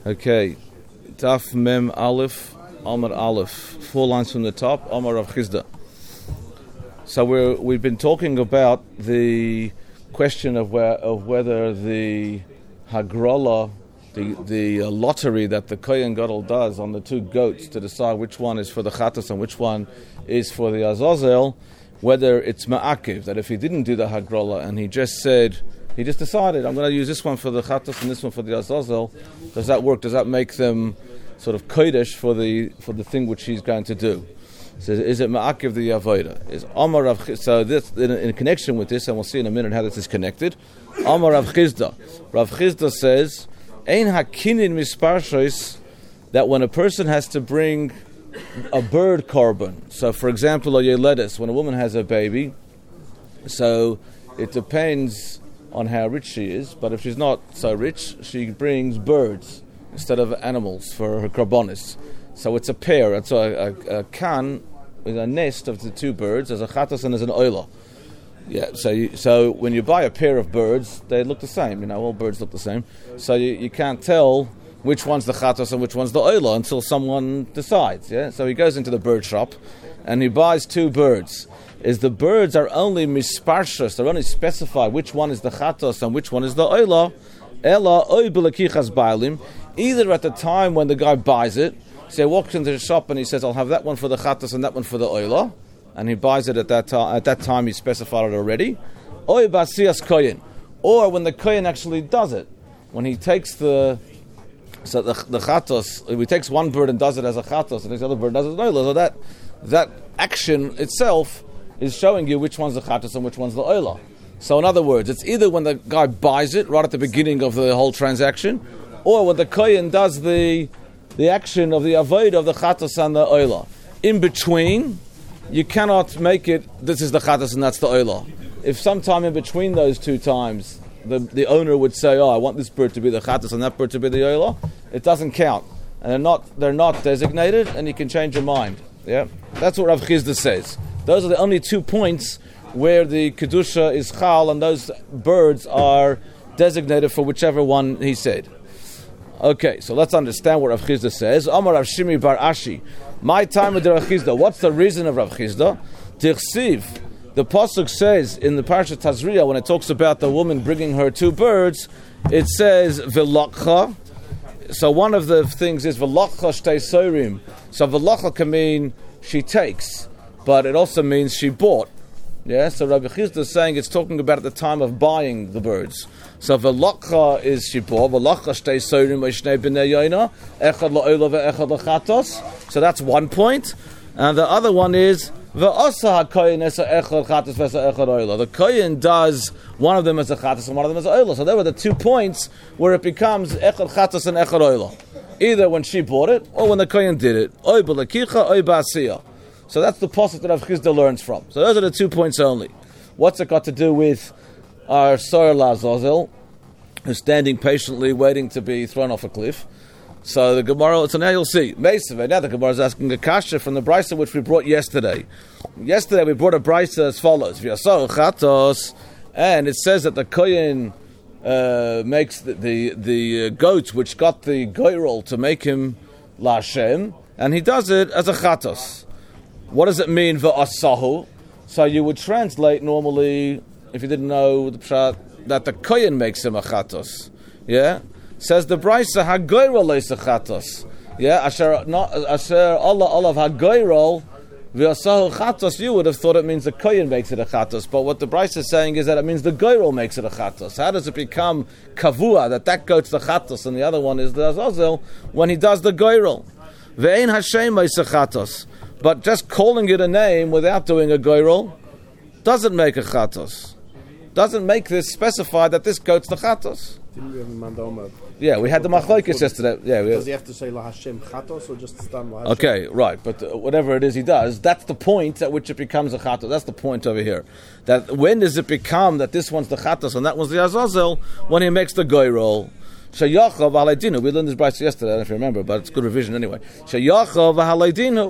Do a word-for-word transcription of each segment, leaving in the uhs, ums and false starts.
Okay, Daf Mem Aleph, Amar Aleph, four lines from the top, Amar Rav Chizda. So we're, we've been talking about the question of where of whether the Hagrola, the the uh, lottery that the Kohen Gadol does on the two goats to decide which one is for the Chatas and which one is for the Azazel, whether it's Ma'akiv, that if he didn't do the Hagrola and he just said, he just decided, I'm going to use this one for the Chatas and this one for the Azazel, does that work? Does that make them sort of kodesh for the for the thing which he's going to do? So is it Ma'akiv the Avodah? Is Amar Rav Chizda, so this, in, in connection with this, and we'll see in a minute how this is connected, Amar Rav Chizda. Rav Chizda says, Ein hakinin misparshois, that when a person has to bring a bird korban, so for example, a yeledes, when a woman has a baby, so it depends on how rich she is, but if she's not so rich, she brings birds instead of animals for her korbanos. So it's a pair, it's a, a, a can with a nest of the two birds, as a chatas and as an oila. Yeah, so you, so when you buy a pair of birds, they look the same, you know, all birds look the same. So you, you can't tell which one's the chatas and which one's the oila until someone decides, yeah? So he goes into the bird shop and he buys two birds. Is the birds are only misparshas, they're only specified which one is the chatos and which one is the oila, ela oy b'lekichas ba'alim, either at the time when the guy buys it, so he walks into the shop and he says, I'll have that one for the chatos and that one for the oila, and he buys it at that time, at that time he specified it already, oy b'asiyas koyin, or when the koyin actually does it, when he takes the, so the, the chatos, if he takes one bird and does it as a chatos, and the other bird does it as an oila, so that, that action itself is showing you which one's the chatas and which one's the oila. So in other words, it's either when the guy buys it right at the beginning of the whole transaction, or when the kohen does the the action of the avoid of the chatas and the oila. In between, you cannot make it, this is the chatas and that's the oila. If sometime in between those two times, the, the owner would say, oh, I want this bird to be the chatas and that bird to be the oila, it doesn't count. And they're not they're not designated, and you can change your mind. Yeah, that's what Rav Chizda says. Those are the only two points where the Kedusha is Chal, and those birds are designated for whichever one he said. Okay, so let's understand what Rav Chizda says. Amar Rav Shimi bar Ashi, my time with Rav Chizda. What's the reason of Rav Chizda? Tichsiv, the pasuk says in the Parashat Tazria, when it talks about the woman bringing her two birds, it says V'lakcha. So one of the things is V'lakcha shtei sorim. So V'lakcha can mean she takes, but it also means she bought. Yeah, so Rabbi Chizda is saying it's talking about at the time of buying the birds. So v'lakcha is she bought. V'lakcha shtei sorim v'shnei b'nei yoina echad la'oila ve'echad la'chatos. So that's one point, and the other one is v'asa hakoyin esa echad chatos v'esa echad oila. The koyin does one of them as a chatos and one of them as a oila. So there were the two points where it becomes echad chatos and echad oila, either when she bought it or when the koyin did it. Oy b'lekicha, oy b'asiyah. So that's the pasuk that Rav Chizda learns from. So those are the two points only. What's it got to do with our Soyer Lazazel, who's standing patiently waiting to be thrown off a cliff? So the Gemara, so now you'll see. Meisaveh, now the Gemara is asking a kasha from the brisa which we brought yesterday. Yesterday we brought a brisa as follows: V'yasor chatos, and it says that the kohen uh, makes the the, the uh, goat which got the goyrol to make him la'Hashem, and he does it as a chatos. What does it mean, v'asahu? So you would translate normally, if you didn't know the pshat, that the kohen makes him a chatos. Yeah? Says the brisa, hagoyrol leis a chatos. Yeah? Asher not asher Allah Allah hagoyrol v'asahu chatos, you would have thought it means the kohen makes it a chatos. But what the brisa is saying is that it means the goyrol makes it a chatos. How does it become kavua, that that goat's the chatos and the other one is the azazel, when he does the goyrol? Ve'ein Hashem leis a chatos. But just calling it a name without doing a goyrol doesn't make a chatos. Doesn't make this specify that this goat's the chatos. Didn't we have a mandoma? Yeah, we had the machlokes yesterday. Yeah, we does he have to say La Hashem chatos or just stam La Hashem? Okay, right. But uh, whatever it is he does, that's the point at which it becomes a chatos. That's the point over here. That when does it become that this one's the chatos and that one's the azazel? When he makes the goyrol. Sheyachov v'haleidinu. We learned this brayso yesterday, I don't know if you remember, but it's good revision anyway. Sheyachov v'haleidinu.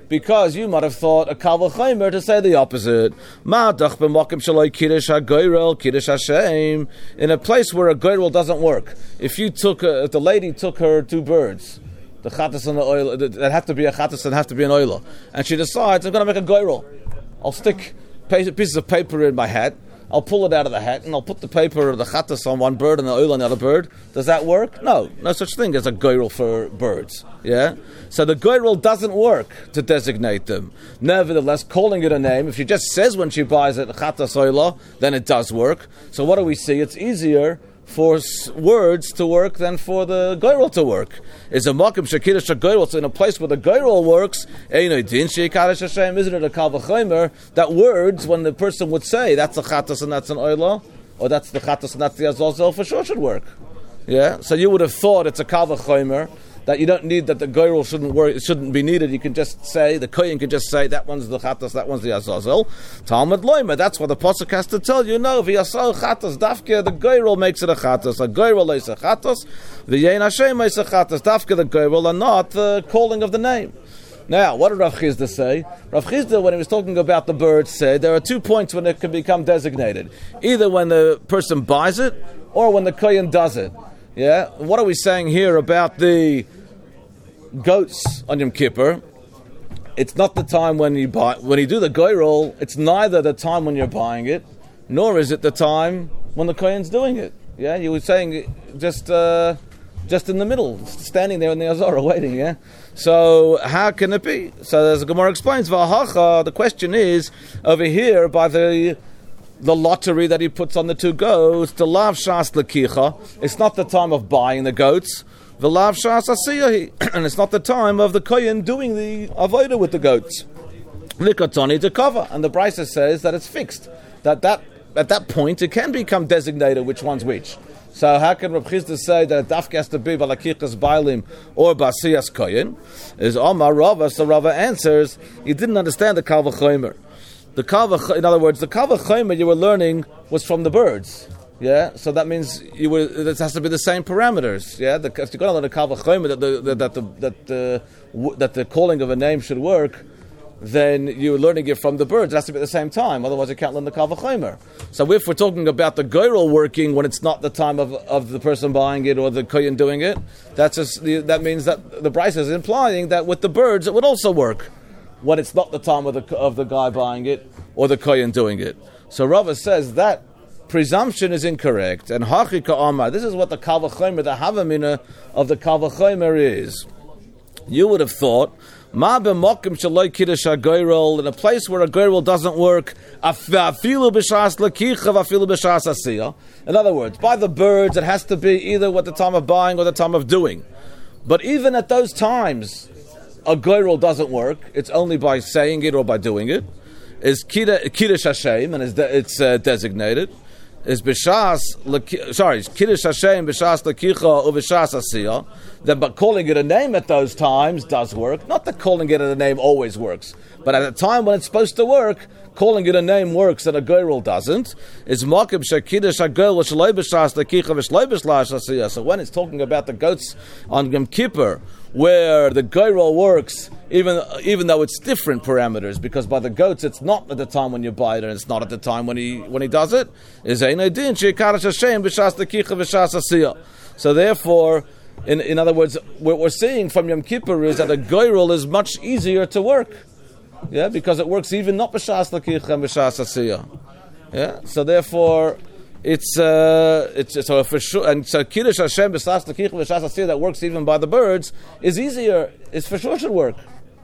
because you might have thought a kal v'chomer to say the opposite. Ma'adach b'makom shaloi kiddush hagoyrel kiddush Hashem, in a place where a goyrel doesn't work. If you took, a, if the lady took her two birds, the chattas and the oil, that have to be a chattas and have to be an oila, and she decides, I'm going to make a goyrel. I'll stick pieces of paper in my hat. I'll pull it out of the hat and I'll put the paper or the chattas on one bird and the oil on the other bird. Does that work? No, no such thing as a goyrel for birds. Yeah, so the goyrel doesn't work to designate them. Nevertheless, calling it a name, if she just says when she buys it chattas oila, then it does work. So what do we see? It's easier for s- words to work than for the goyrel to work. Is a makom shekidush goyrel, so in a place where the goyrel works, eino din sheikadish Hashem, isn't it a kal v'chomer that words, when the person would say that's a chattas and that's an oila, or that's the chattas and that's the azazel, for sure should work. Yeah, so you would have thought it's a kal v'chomer that you don't need, that the goyrel shouldn't work, it shouldn't be needed. You can just say, the kohen can just say, that one's the chattas, that one's the azazel. Talmud loyma, that's what the pasuk has to tell you. No, v'yasal chattas, dafke, the goyrel makes it a chattas. A goyrel is a chattas, v'yein Hashem is a chattas, dafke the goyrel, and not the calling of the name. Now, what did Rav Chizda say? Rav Chizda, when he was talking about the bird, said there are two points when it can become designated. Either when the person buys it, or when the kohen does it. Yeah, what are we saying here about the goats on Yom Kippur? It's not the time when you buy, when you do the goyrel. It's neither the time when you're buying it, nor is it the time when the kohen's doing it. Yeah, you were saying just uh, just in the middle, standing there in the Azara waiting. Yeah, so how can it be? So as the Gemara explains, V'ahacha, the question is over here by the the lottery that he puts on the two goats, the lav shas lekicha. It's not the time of buying the goats. The lav shas asiyahi, and it's not the time of the kohen doing the avodah with the goats. Likatoni to cover, and the Brisa says that it's fixed. That that at that point it can become designated which one's which. So how can Rav Chizda say that a dafka has to be balakichas bailim or basiyas kohen? Is Omar Rava? So Rava answers, you didn't understand the kal v'chomer. The kal, in other words, the kal v'chomer you were learning was from the birds. Yeah, so that means you were. It has to be the same parameters. Yeah, the, if you're going to learn a kal v'chomer that the that the that the that the calling of a name should work, then you're learning it from the birds. It has to be at the same time. Otherwise, you can't learn the kal v'chomer. So if we're talking about the goyrel working when it's not the time of of the person buying it or the kohen doing it, that's just, that means that the Brisa is implying that with the birds it would also work when it's not the time of the of the guy buying it or the kohen doing it. So Rava says that presumption is incorrect. And hachika amar, this is what the kal v'chomer, the havamina of the kal v'chomer is. You would have thought, ma b'makom shaloi kiddush hagoyrel, in a place where a goyrel doesn't work, afilu b'shas lekicha v'afilu b'shas asiyah. In other words, by the birds, it has to be either at the time of buying or the time of doing. But even at those times, a goyrel doesn't work. It's only by saying it or by doing it. Is kiddush Hashem, and de- it's uh, designated. Is b'shas, sorry, kiddush Hashem b'shas lekicha or b'shas asiyah. Then, but calling it a name at those times does work. Not that calling it a name always works, but at a time when it's supposed to work, calling it a name works and a goyrel doesn't. Is makom shekiddush hagoyrel shloi b'shas lekicha v'shloi b'shas asiyah. So when it's talking about the goats on Yom Kippur, where the goyrel works, even even though it's different parameters, because by the goats it's not at the time when you buy it and it's not at the time when he when he does it. Is ein din sheikarash Hashem b'shas lekicha v'shas asiyah. So therefore, in in other words, what we're seeing from Yom Kippur is that a goyrel is much easier to work. Yeah, because it works even not b'shas lekicha and b'shas asiyah. Yeah, so therefore, it's uh, it's so for sure, and so kiddush Hashem b'shas lekicha v'shas asiyah that works even by the birds is easier. It's for sure should work.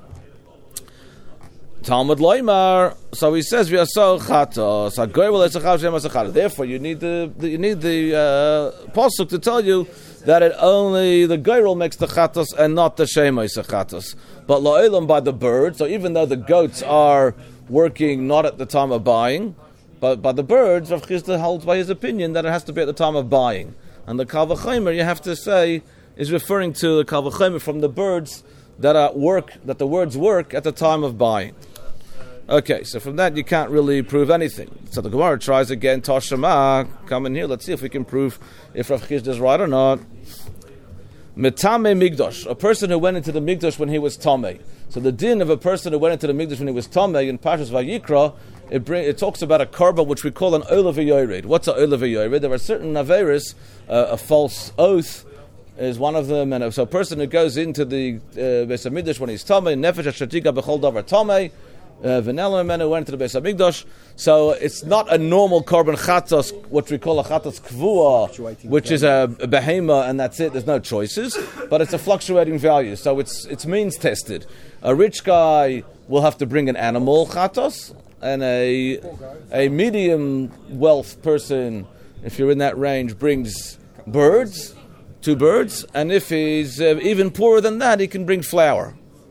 Talmud loymar. So he says v'yasol chatos hagoyrel esachav shem asachad. Therefore, you need the, the you need the uh, pasuk to tell you that it only the goyrel makes the chatos and not the shemay chatos. But la'olam by the birds. So even though the goats are working not at the time of buying, but by the birds, Rav Chizda holds by his opinion that it has to be at the time of buying. And the kal v'chomer, you have to say, is referring to the kal v'chomer from the birds that are work, that the words work at the time of buying. Okay, so from that you can't really prove anything. So the Gemara tries again, Toshama, come in here, let's see if we can prove if Rav Chizda is right or not. Metame Migdosh, a person who went into the Migdosh when he was Tameh. So the din of a person who went into the Migdosh when he was Tameh in Parshas Vayikra, it, bring, it talks about a korban which we call an Ola V'Yored. What's an Ola V'Yored? There are certain Averis, uh, a false oath is one of them, and so a person who goes into the uh, Beis HaMikdash when he's Tameh, Nefesh HaShatika B'chol Davar Tameh, V'nela men who went to the Beis HaMikdash. So it's not a normal korban chatos, what we call a chatos kvua, which is a, a behema, and that's it. There's no choices, but it's a fluctuating value. So it's it's means tested. A rich guy will have to bring an animal chatos, and a a medium wealth person, if you're in that range, brings birds, two birds, and if he's uh, even poorer than that, he can bring flour.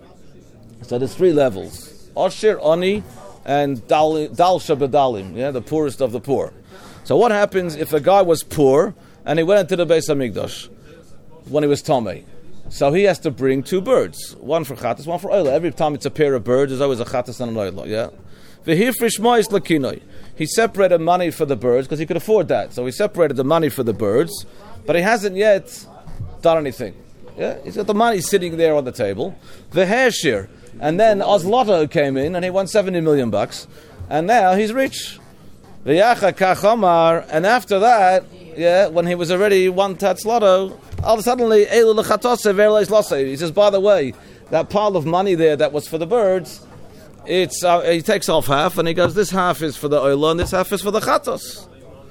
So there's three levels. Osher, Oni, and Dal Dal Shabadalim, yeah, the poorest of the poor. So what happens if a guy was poor and he went into the Beis HaMikdash when he was Tameh? So he has to bring two birds, one for Chatas, one for Oila. Every time it's a pair of birds, there's always a Chatas and an Oila, yeah? V'hifrish mois lakinoi. He separated money for the birds because he could afford that. So he separated the money for the birds, but he hasn't yet done anything. Yeah, he's got the money sitting there on the table. V'heshir. And then Ozlotto came in and he won seventy million bucks, and now he's rich. V'yacha kachamar, and after that, yeah, when he was already won Tatzlotto, all of a suddenly Elu lechatose verleis losei. He says, by the way, that pile of money there that was for the birds, it's uh, he takes off half and he goes, this half is for the oila and this half is for the chatos.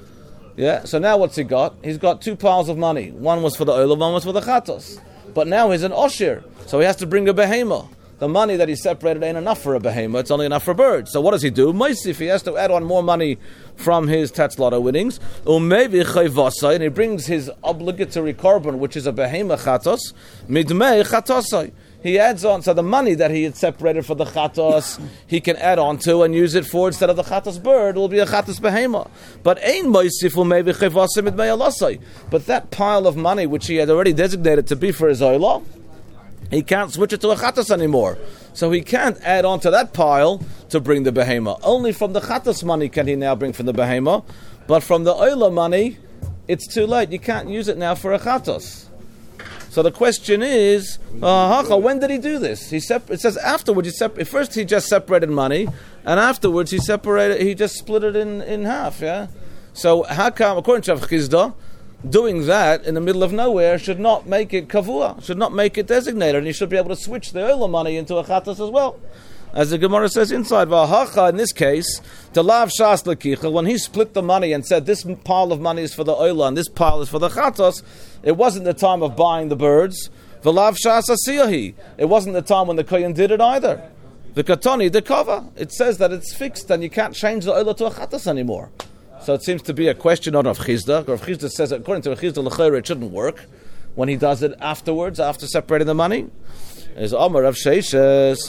Yeah, so now what's he got? He's got two piles of money. One was for the oila, one was for the chatos. But now he's an oshir, so he has to bring a behema. The money that he separated ain't enough for a behemoth, it's only enough for birds. So what does he do? Moisif, he has to add on more money from his Tatzlotto winnings. Umevi chayvasai, and he brings his obligatory korban, which is a behemoth chatos, midmei chatosai. He adds on, so the money that he had separated for the chatos, he can add on to and use it for, instead of the chatos bird, it will be a chatos behemoth. But ein moisif umevi chayvasai midmei alasai. But that pile of money, which he had already designated to be for his oilah, he can't switch it to a chatas anymore. So he can't add on to that pile to bring the behema. Only from the chatas money can he now bring from the behema. But from the oila money, it's too late. You can't use it now for a chatas. So the question is, uh, when did he do this? He sep- It says afterwards, he sep- first he just separated money, and afterwards he separated. He just split it in, in half, yeah? So how come, according to Rav Chizda, doing that in the middle of nowhere should not make it kavua, should not make it designated, and you should be able to switch the oila money into a chatas as well. As the Gemara says inside, v'hacha, in this case, to lav shas lekicha, when he split the money and said this pile of money is for the oila and this pile is for the chatas, it wasn't the time of buying the birds. V'lav shas asiyahi, it wasn't the time when the kohen did it either. The katoni, the cover, it says that it's fixed and you can't change the oila to a chatas anymore. So it seems to be a question on Rav Chizda. Rav Chizda says, according to Rav Chizda, l'chayre, it shouldn't work when he does it afterwards, after separating the money. Is Amar Rav Sheishes.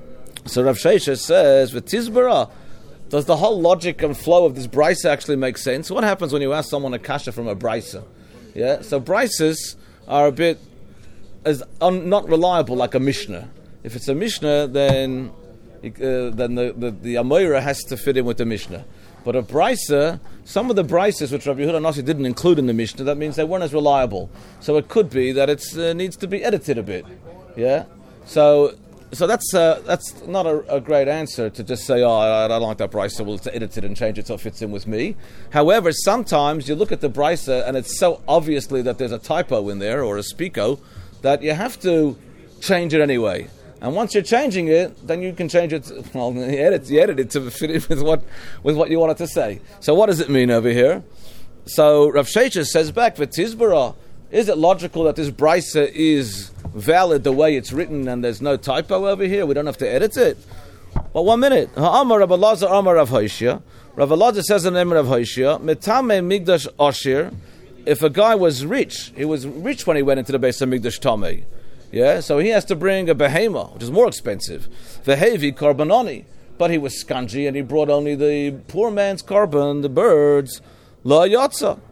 So Rav Sheishes says, v'tizbara, does the whole logic and flow of this brisa actually make sense? What happens when you ask someone a kasha from a brisa? Yeah, so brises are a bit as un, not reliable like a mishnah. If it's a mishnah, then uh, then the the, the Amoira has to fit in with the mishnah. But a brisa, some of the brises which Rabbi Yehuda Nasi didn't include in the Mishnah, that means they weren't as reliable. So it could be that it uh, needs to be edited a bit. Yeah. So, so that's uh, that's not a, a great answer to just say, oh, I, I don't like that brisa, well, let's edit it and change it so it fits in with me. However, sometimes you look at the brisa and it's so obviously that there's a typo in there or a speako that you have to change it anyway. And once you're changing it, then you can change it. Well, you edit, you edit it to fit in with what with what you wanted to say. So what does it mean over here? So Rav Sheishes says back, v'tizbara, is it logical that this brisa is valid the way it's written and there's no typo over here? We don't have to edit it. Well, one minute. Ha'amar Rav Elazar Amar Rav Hoshia. Rav Elazar says in the name of Rav Hoshia, Metame Migdash Oshir. If a guy was rich, he was rich when he went into the Beis HaMikdash Tameh. Yeah, so he has to bring a behema, which is more expensive. Vehevi karbanoni, but he was skanji and he brought only the poor man's carbon, the birds, la yotza.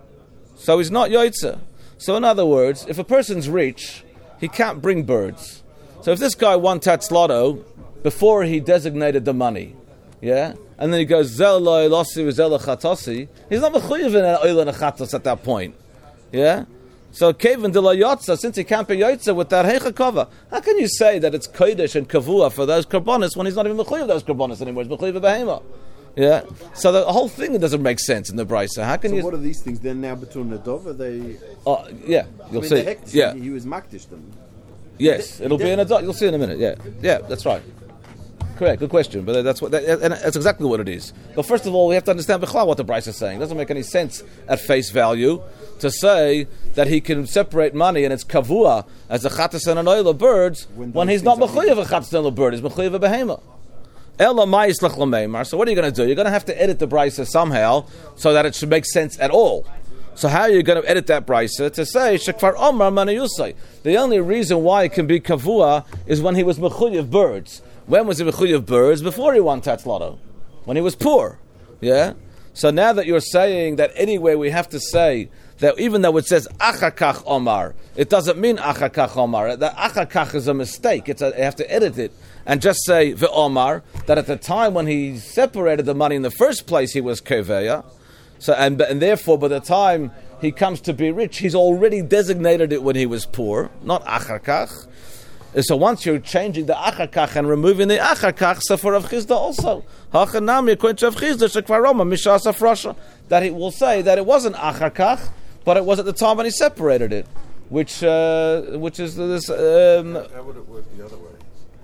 So he's not yotza. So in other words, if a person's rich, he can't bring birds. So if this guy won Tatzlotto before he designated the money, yeah, and then he goes zel lo elosi zel chatosi, he's not mechuyev in an oil and a chatos at that point, yeah. So Kevin de la Yotza, since he can't be Yotza with that Heicha Kava, how can you say that it's Kodesh and Kavua for those Karbonis when he's not even Mechuyev those Karbonis anymore? He's Mechuyev Behema. Yeah? So the whole thing doesn't make sense in the Brisa. How can so you... what are these things? They're now between the Dov, are they... Oh, yeah, you'll I mean, see. the Hektish, Yeah. He was Makdish them. Yes, He it'll did- be in a dot. You'll see in a minute. Yeah, yeah, that's right. Correct. Good question. But that's what, that, and that's exactly what it is. But first of all, we have to understand Bechla what the Bryce is saying. It doesn't make any sense at face value to say that he can separate money and it's kavua as a chatas and an oil of birds when, When he's those not things are- mechuyev a chatas and a bird. He's mechuyev a behema. Ela ma'is lech l'meimar. So what are you going to do? You're going to have to edit the Bryce somehow so that it should make sense at all. So how are you going to edit that brisa to say shekvar omar manayusay? The only reason why it can be kavua is when he was mechuyev birds. When was he mechuyev birds? Before he won Tats Lotto, when he was poor. Yeah. So now that you're saying that anyway, we have to say that even though it says achakach omar, it doesn't mean achakach omar. That achakach is a mistake. It's a, you have to edit it and just say the omar that at the time when he separated the money in the first place, he was keveya. So and, and therefore, by the time he comes to be rich, he's already designated it when he was poor, not achakach. So once you're changing the achakach and removing the achakach, so for Rav Chizda also, hachanami according to Rav Chizda shekvaroma mishas afrasha, that it will say that it wasn't achakach, but it was at the time when he separated it, which uh, which is this. Um, How would it work the other way?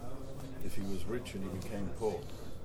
If he was rich and he became poor.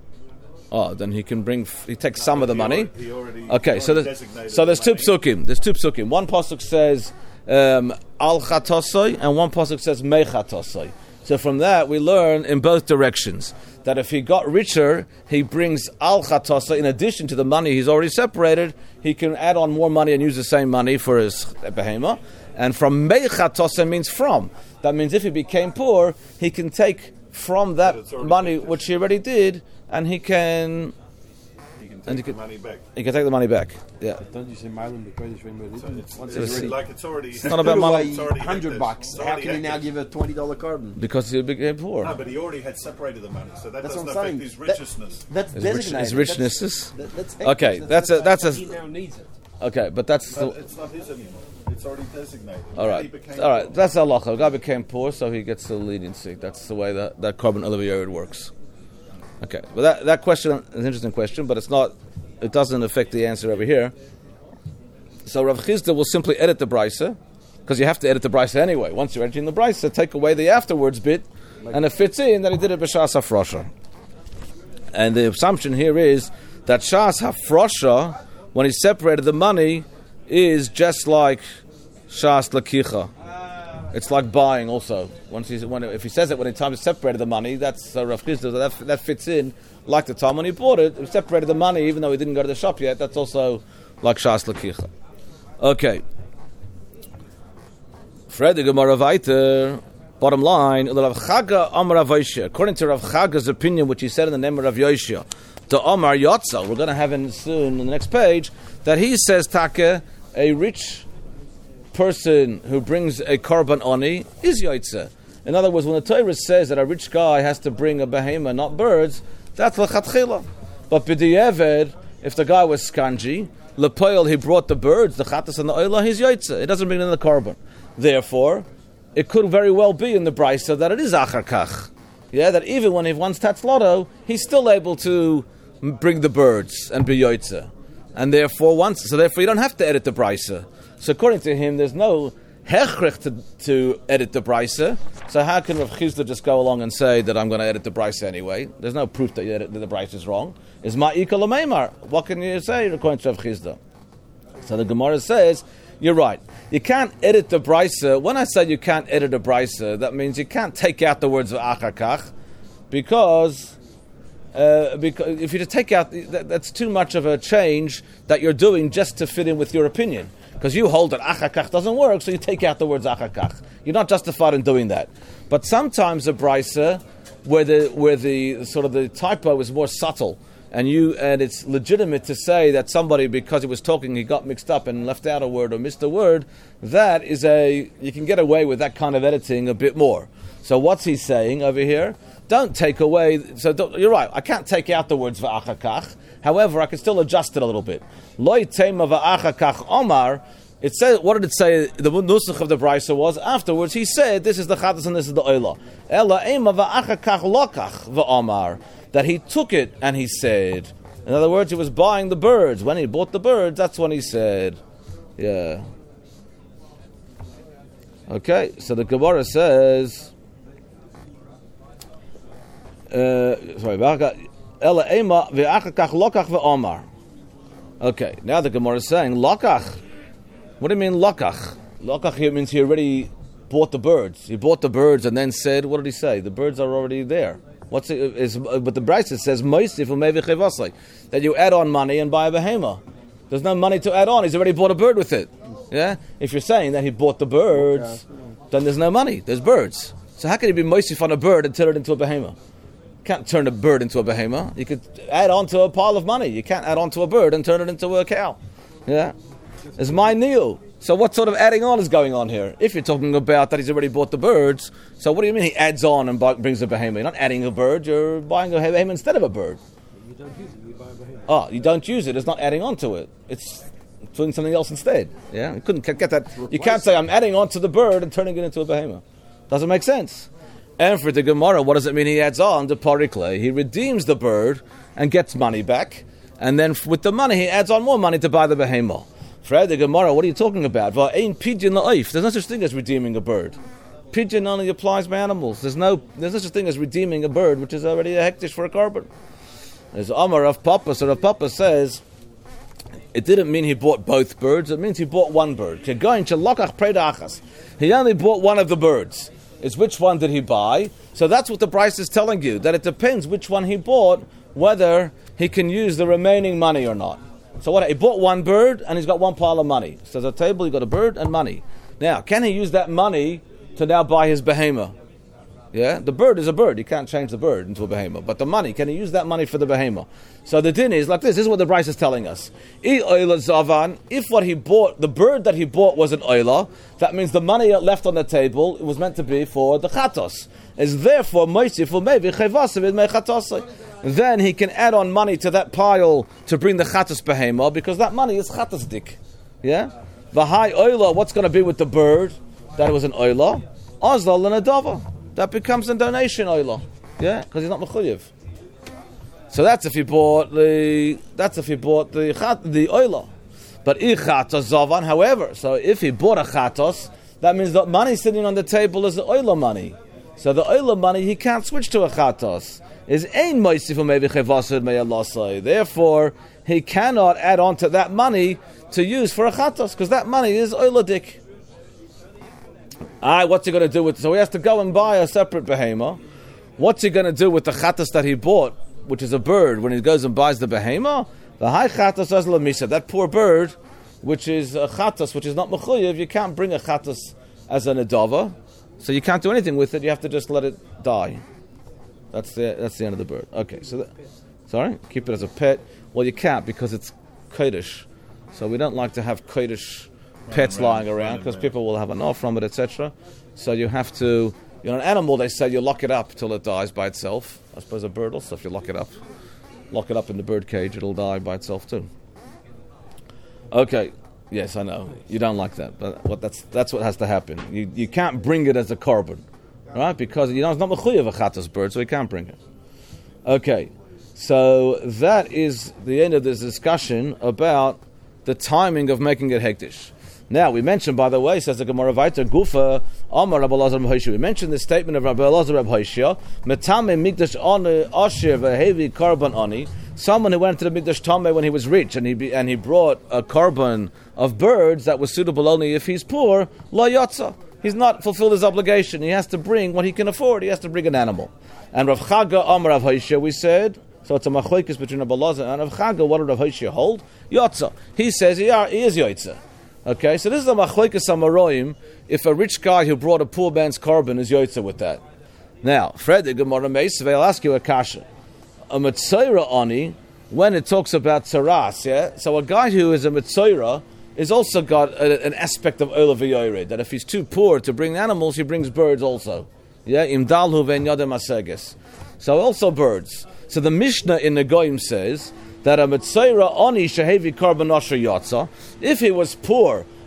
Oh, then he can bring. He takes some of the He money. already- he already- Okay, he so already there's, designated so there's two the money. psukim. There's two psukim. One pasuk says um, al chatosoi, and one pasuk says me chatosoi. So from that we learn in both directions that if he got richer, he brings al chatosoi in addition to the money he's already separated. He can add on more money and use the same money for his behema. And from me chatosoi means from. That means if he became poor, he can take from that it's already money taken. which he already did, and he can. He can take And he the could- money back. He can take the money back. Yeah. Don't you say Milan the Kodesh when we're So it's, Once it's it's ready. like it's already. It's not about money. It's already hundred hectares. bucks. It's How already can he now hectares. give a twenty dollar carbon? Because he became poor. No, but he already had separated the money, so that That's doesn't what I'm affect saying. his That- richness. That's His, rich, designated. his richness is That, that's okay. That's a that's He a now needs it. okay. But that's But the, it's not his anymore. It's already designated. all He right. became All right. poor. That's halacha. The guy became poor, so he gets the leniency. That's the way that that carbon elevator works. Okay. Well, that that question is an interesting question, but it's not. It doesn't affect the answer over here. So Rav Chizda will simply edit the brisa, because you have to edit the brisa anyway. Once you're editing the brisa, take away the afterwards bit, and it fits in that he did it b'shas hafrosha. And the assumption here is that shas hafrosha, when he separated the money, is just like shas lakicha. It's like buying also. Once he's, when, if he says it when the time he separated the money, that's uh, Rav Chizda, that, that fits in like the time when he bought it. He separated the money even though he didn't go to the shop yet. That's also like shas lakicha. Okay. Fred Gemara weiter. Bottom line, Rav Chaga Amar Rav Yoshia. According to Rav Chaga's opinion, which he said in the name of Rav Yoshia, the Amar Yotza, we're going to have in soon in the next page, that he says Taka, a rich person who brings a korban oni is Yotza. In other words, when the Torah says that a rich guy has to bring a behema, not birds, that's l'chatchila. But b'di'eved, if the guy was skanji, lepoil he brought the birds, the chatas and the oila, he's Yotza. It doesn't bring in the korban. Therefore, it could very well be in the brisa that it is achar kach. Yeah, that even when he wants tats lotto, he's still able to bring the birds and be Yotza. And therefore, once, so therefore you don't have to edit the brisa. So according to him, there's no hechrich to, to edit the brisa. So how can Rav Chizda just go along and say that I'm going to edit the brisa anyway? There's no proof that, you edit, that the brisa is wrong. Is ma'ika l'meimar. What can you say according to Rav Chizda? So the Gemara says, you're right. You can't edit the brisa. When I say you can't edit a brisa, that means you can't take out the words of achar kach, because uh, because if you just take out, that, that's too much of a change that you're doing just to fit in with your opinion. Because you hold that achar kach doesn't work, so you take out the words achar kach. You're not justified in doing that. But sometimes a brisa, where the where the sort of the typo is more subtle, and you and it's legitimate to say that somebody, because he was talking, he got mixed up and left out a word or missed a word, that is a, you can get away with that kind of editing a bit more. So what's he saying over here? Don't take away, so don't, you're right, I can't take out the words v'achar kach, however, I can still adjust it a little bit. Loi tema v'achar kach omar, It said, what did it say? The nusach of the brisa was afterwards. He said, "This is the chatas and this is the oila." Ela ema va'achakach lokach va'amar, that he took it and he said. In other words, he was buying the birds. When he bought the birds, that's when he said, "Yeah." Okay, so the Gemara says, uh, sorry, Ela ema va'achakach lokach va'amar. Okay, now the Gemara is saying lokach. What do you mean lokach? Lokach here means he already bought the birds. He bought the birds and then said, what did he say? The birds are already there. What's it? Is, but the Brisa says moisif u'mevi chevasai, that you add on money and buy a behema. There's no money to add on. He's already bought a bird with it. Yeah. If you're saying that he bought the birds, then there's no money. There's birds. So how can he be moisif on a bird and turn it into a behema? You can't turn a bird into a behema. You could add on to a pile of money. You can't add on to a bird and turn it into a cow. Yeah. It's my neo. So what sort of adding on is going on here? If you're talking about that he's already bought the birds, so what do you mean he adds on and buy, brings a behema? You're not adding a bird, you're buying a behema instead of a bird. You don't use it, you buy a behema. Oh, you don't use it, it's not adding on to it. It's doing something else instead. Yeah, you couldn't get that. You can't say I'm adding on to the bird and turning it into a behema. Doesn't make sense. And for the Gemara, what does it mean he adds on to parikle? He redeems the bird and gets money back, and then with the money he adds on more money to buy the behema. Fred, the Gemara, what are you talking about? Well, ain't pigeon la'if. There's no such thing as redeeming a bird. Pigeon only applies by animals. There's no, there's no such thing as redeeming a bird, which is already a hektish for a carbon. There's Amar of Papa. So Rav Papa says, it didn't mean he bought both birds. It means he bought one bird. He only bought one of the birds. It's which one did he buy? So that's what the price is telling you, that it depends which one he bought, whether he can use the remaining money or not. So what? He bought one bird and he's got one pile of money. So there's a table, he got a bird and money. Now, can he use that money to now buy his behema? Yeah, the bird is a bird. You can't change the bird into a behema. But the money, can he use that money for the behema? So the din is like this. This is what the Bryce is telling us. If what he bought, the bird that he bought was an oila, that means the money left on the table, it was meant to be for the chatos. Is therefore then he can add on money to that pile to bring the chatos behema, because that money is chatos dik. Yeah? The high oila, what's going to be with the bird that was an oila? Azal and a dava. That becomes a donation oila. Yeah? Because he's not mechuyev. So that's if he bought the that's if he bought the chat, the oila. But ichatos zavan, however, so if he bought a chatos, that means that money sitting on the table is the oila money. So the oila money he can't switch to a chatos. Is ein moisif maybe chevasud meyalasai. Therefore, he cannot add on to that money to use for a chatos, because that money is oiladik. Ah, what's he going to do with? So he has to go and buy a separate behema. What's he going to do with the chatos that he bought, which is a bird, when he goes and buys the behema? The high chatos as lamisa, that poor bird, which is a chatos, which is not mechuyev, you can't bring a chatos as an adava, so you can't do anything with it. You have to just let it die. That's the that's the end of the bird. Okay, so that, sorry, keep it as a pet. Well, you can't because it's kodesh, so we don't like to have kodesh pets lying around because people will have enough from it, et cetera. So you have to, you know, an animal, they say you lock it up till it dies by itself. I suppose a bird also, if you lock it up, lock it up in the bird cage, it'll die by itself too. Okay, yes, I know you don't like that, but what that's that's what has to happen. You you can't bring it as a carbon, right? Because you know it's not mechuyev a chatos bird, so you can't bring it. Okay, so that is the end of this discussion about the timing of making it hektish. Now, we mentioned, by the way, says the Gemara Vayter, Gufa, Amar Rabbi Elazar Reb Hoshia. We mentioned the statement of Rabbi Elazar Reb Hoshia, Metame Mikdash Asher V'Hevi Karban Ani, someone who went to the Mikdash Tameh when he was rich, and he be, and he brought a carbon of birds that was suitable only if he's poor, La Yotza. He's not fulfilled his obligation. He has to bring what he can afford. He has to bring an animal. And Rav Chaga Amar Rav Hoshia, we said, so it's a machlokes between Rabbi Elazar and Rav Chaga. What did Rav Hoshia hold? Yotza. He says he, are, he is Yotza. Okay, so this is a machlokes amaroim. If a rich guy who brought a poor man's carbon is yotza with that. Now, Fred, the Gemara Meis, I'll ask you a kasha. A mitzayra ani, when it talks about tzaras, yeah. So a guy who is a mitzayra is also got a, an aspect of ola v'yored, that if he's too poor to bring animals, he brings birds also. Yeah, imdalhu ve'en yadem aseges. So also birds. So the Mishnah in the Goyim says that a mitzayra ani shehevi carbon asher yatza, if he was poor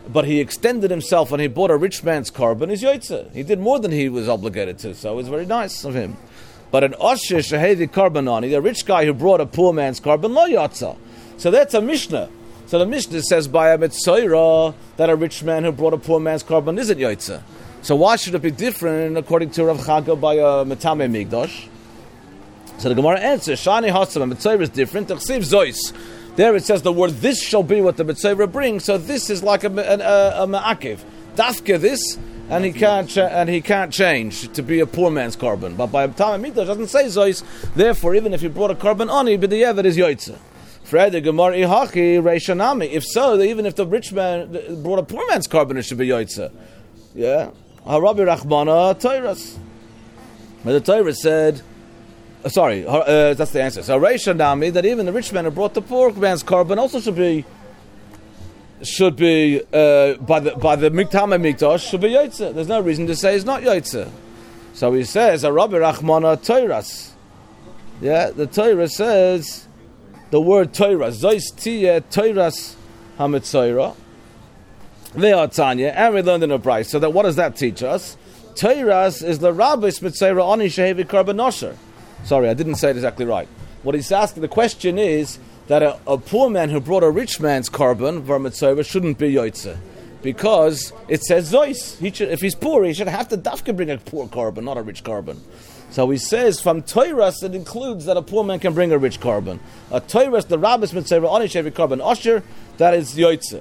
but he extended himself and he bought a rich man's carbon, he's yoitza. He did more than he was obligated to, so it was very nice of him. But an osher shehevi carbonani, the rich guy who brought a poor man's carbon, lo yotza. So that's a Mishnah. So the Mishnah says by a mitzayra that a rich man who brought a poor man's carbon isn't yoitza. So why should it be different according to Rav Chaga by a metame migdosh? So the Gemara answers, Shani Hatzam, a mitzayra is different. T'chsiv zois. There it says the word this shall be what the mitzayra brings. So this is like a, a, a, a ma'akiv. Dafke this. And he can't cha- and he can't change to be a poor man's carbon. But by Tama Migdosh doesn't say zois. Therefore, even if you brought a carbon on it, but the ever is yoitza. Frede Gemara ihachi reishanami. If so, even if the rich man brought a poor man's carbon, it should be yoitza. Yeah. Harabi Rachmana Teiras. But the Torah said, uh, sorry, uh, that's the answer. So reishanami that even the rich man who brought the poor man's carbon also should be. Should be uh, by the by the Miktama Mikdash should be Yotze. There's no reason to say it's not Yotze. So he says a Rabbi Rachmana Toiras. Yeah, the Torah says the word Torah Zois Tiye Toiras Hamitzoira Ve'atanya, and we learned in a price. So that what does that teach us? Toiras is the Rabbis Mitzoira Ani Shehevi Karbanosher. Sorry, I didn't say it exactly right. What he's asking, the question is that a, a poor man who brought a rich man's carbon, Varmitzova, shouldn't be Yoitze. Because it says Zois. He should, if he's poor, he should have to dafka bring a poor carbon, not a rich carbon. So he says, from Toiras, it includes that a poor man can bring a rich carbon. A Toiras, the Rabbis Mitzova, Ani Shevi Carbon Osher, that is Yoitze.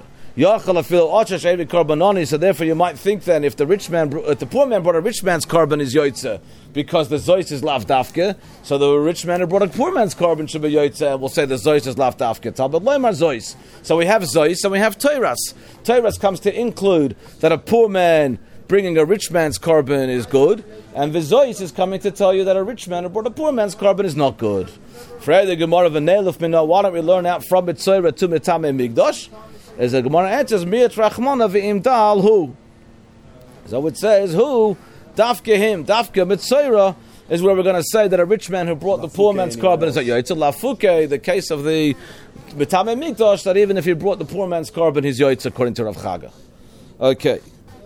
So therefore you might think then if the rich man, if the poor man brought a rich man's carbon is yoitze because the zois is lav dafke, so the rich man who brought a poor man's carbon should be yoitze, and we'll say the zois is lav dafke. But loymar zois. So we have zois and we have toiras. Toiras comes to include that a poor man bringing a rich man's carbon is good, and the zois is coming to tell you that a rich man who brought a poor man's carbon is not good. Why don't we learn out from Mitzayra to Mitame Migdosh? As the Gemara answers, Miyat Rachmana v'imdal hu. So it says, who? Dafke him. Dafke Mitzayra is where we're going to say that a rich man who brought the poor man's carbon is like, yeah, it's a lafuke, the case of the Mitame Migdosh, that even if he brought the poor man's carbon, he's yoitz according to Rav Chaga. Okay.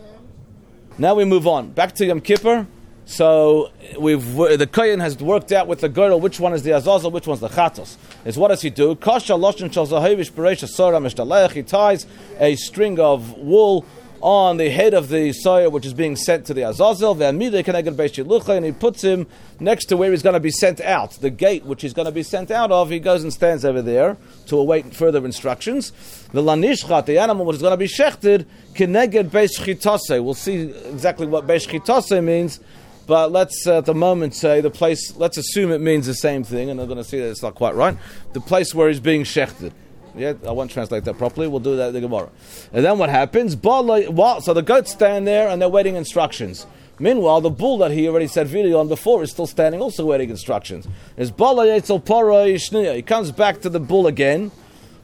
Now we move on. Back to Yom Kippur. So we've the Kohen has worked out with the girdle which one is the Azazel, which one's the Chatos. Is what does he do? Kasha loshin shel zahavish bereisha sora mishtalech. He ties a string of wool on the head of the soya which is being sent to the Azazel. Ve'amidei keneged beis shilucha, and he puts him next to where he's going to be sent out, the gate which he's going to be sent out of. He goes and stands over there to await further instructions. The lanishchat, the animal which is going to be shechted, keneged beis chitase. We'll see exactly what beis chitase means. But let's uh, at the moment say the place, let's assume it means the same thing, and I'm going to see that it's not quite right. The place where he's being shechted. Yeah, I won't translate that properly. We'll do that in the Gemara. And then what happens? So the goats stand there and they're waiting instructions. Meanwhile, the bull that he already said video on before is still standing, also waiting instructions. He comes back to the bull again.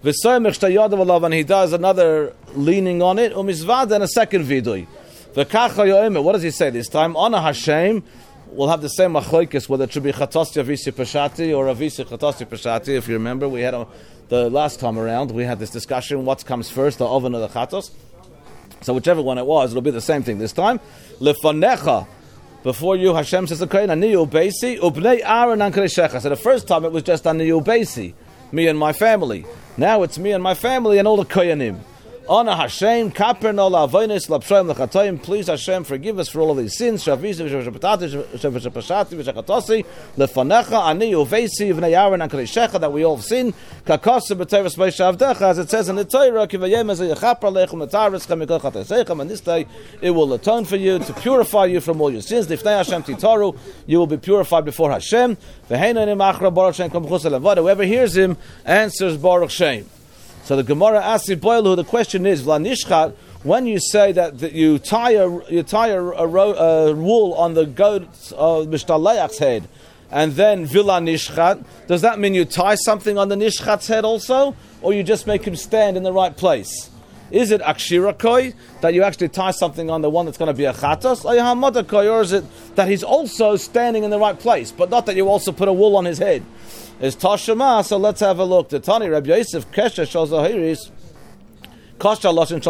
And he does another leaning on it. And a second vidui. What does he say this time? Ana Hashem, we'll have the same machlokes whether it should be chatos avisi pashati or avisi chatos pashati. If you remember, we had a, the last time around we had this discussion: what comes first, the oven or the chatos? So whichever one it was, it'll be the same thing this time. Lefanecha, before you, Hashem says the kohen aniyu beisi ubnei Aaron ankareshecha. So the first time it was just aniyu beisi, me and my family. Now it's me and my family and all the kohenim. Ana Hashem, kaper no la'avonis lapshoim lechatoim. Please Hashem, forgive us for all of these sins. Shavisi v'shapatati v'shapashati v'shakatosi lefanecha ani uvesi v'nei Aaron ankareshecha, that we all have sinned. Kakasa b'teres Moshe avdecha, as it says in the Torah, kivayem ez yechaper lechem l'tareschem mikol chatosechem. And this day it will atone for you, to purify you from all your sins. Lifnei Hashem titaru, you will be purified before Hashem. V'heina nimachra baruch shem kom b'chus elavad. Whoever hears him answers baruch shem. So the Gemara asks Boilu, the question is, Vlanishchat, when you say that, that you tie a you tie a, a, a wool on the goat's uh, mishtaleach's head, and then vila nishchat, does that mean you tie something on the nishchat's head also, or you just make him stand in the right place? Is it akshirakoi, that you actually tie something on the one that's going to be a chatos, or is it that he's also standing in the right place, but not that you also put a wool on his head? Is Tashema, so let's have a look. The Tani Rabbi Yosef Kesha Shal Zahiris First, he ties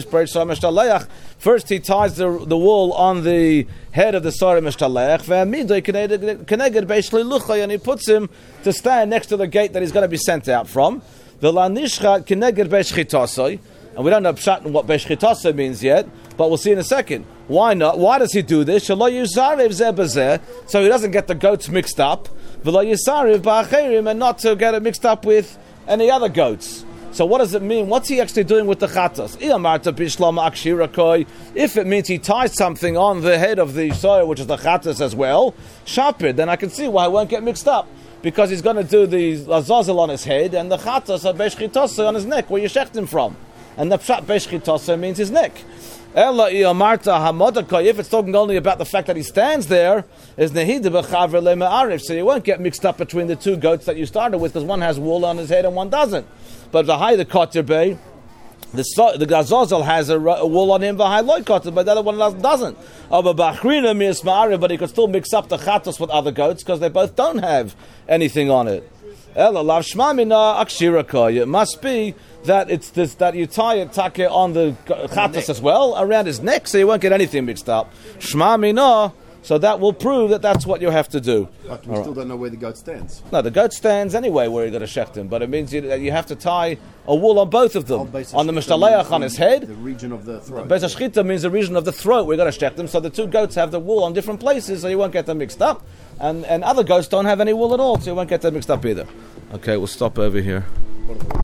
the, the wool on the head of the Sari Mishtaleach, and he puts him to stand next to the gate that he's going to be sent out from. And we don't know pshat and what beshchitasa means yet, but we'll see in a second. Why not? Why does he do this? So he doesn't get the goats mixed up, and not to get it mixed up with any other goats. So what does it mean? What's he actually doing with the chatas? If it means he ties something on the head of the soil, which is the chatas as well, shapir, then I can see why it won't get mixed up. Because he's going to do the azazel on his head and the chatas are beshchitasa on his neck, where you shecht him from. And the pshat beshchitasa means his neck. If it's talking only about the fact that he stands there, is so you won't get mixed up between the two goats that you started with, because one has wool on his head and one doesn't. But the high the kotter bay, the the Azazel has a, a wool on him, the high loy kotter, but the other one doesn't. But he could still mix up the chatos with other goats because they both don't have anything on it. It must be that it's this, that you tie it take on the chatos as well around his neck, so you won't get anything mixed up. Shma mina. So that will prove that that's what you have to do. But we All still right. don't know where the goat stands. No, the goat stands anyway where you're going to shecht him, but it means you, that you have to tie a wool on both of them. On the mishtaleach on his head. The region of the throat. Beis hashchita means the region of the throat. We're going to shecht them, so the two goats have the wool on different places, so you won't get them mixed up. And and other goats don't have any wool at all, so you won't get them mixed up either. Okay, we'll stop over here.